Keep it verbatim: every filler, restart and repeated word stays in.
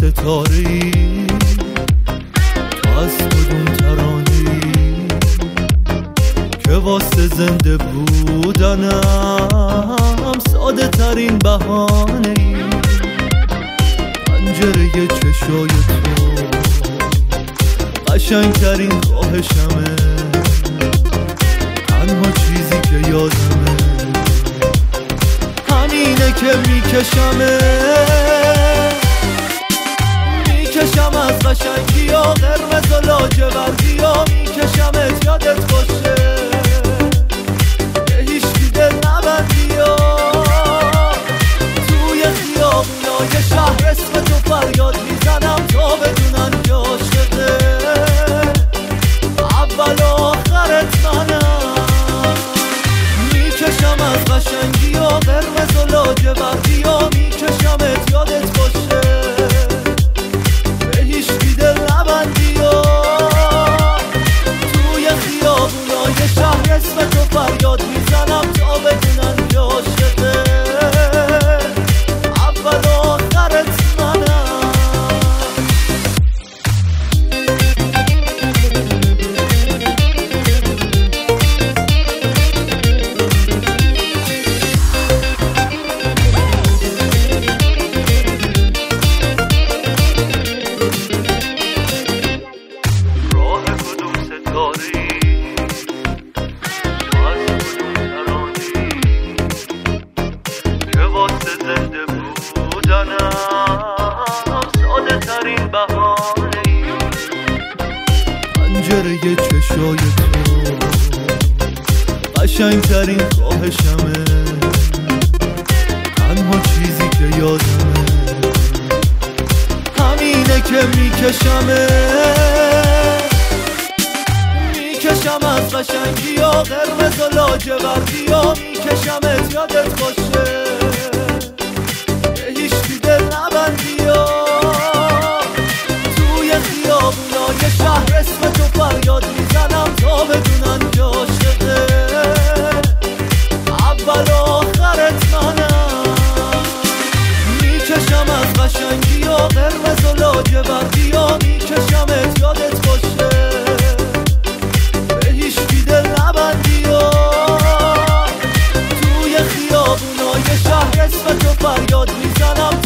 ستاره‌ای، تو از کدوم ترانه‌ای که واسه زنده بودنم ساده ترین بهانه‌ای. پنجره چشای تو قشنگ ترین خواهشمه، تنها چیزی که یادمه همینه که میکشمه. میکشم از قشنگی ها قرمز و لاجوردی ها، میکشمت یادت باشه که هیچکی دل نبندی ها. توی خیابونای شهر اسم تو فریاد میزنم تا بدونن که عاشقه اول و آخرت منم. میکشم از قشنگی ها قرمز و لاجوردی ها، میکشمت یادت باشه به هیچکی دل نبندی ها. توی خیابونای شهر اسم تو فریاد میزنم تا بدونن که عاشقه اول و آخرت منم. پنجره چشای تو قشنگ ترین خواهشمه، تنها چیزی که یادمه همینه که میکشمه. میکشم از قشنگی ها قرمز و لاجوردی ها، میکشمت یادت باشه که هیچکی دل نبندی ها. توی خیابونای شهر اسم تو فریاد میزنم تا بدونن که عاشقه اول و آخرت منم. میکشم از قشنگی ها قرمز و لاجوردی ها، میکشمت یادت باشه به هیچکی دل نبندی ها. توی خیابونای شهر اسم تو فریاد میزنم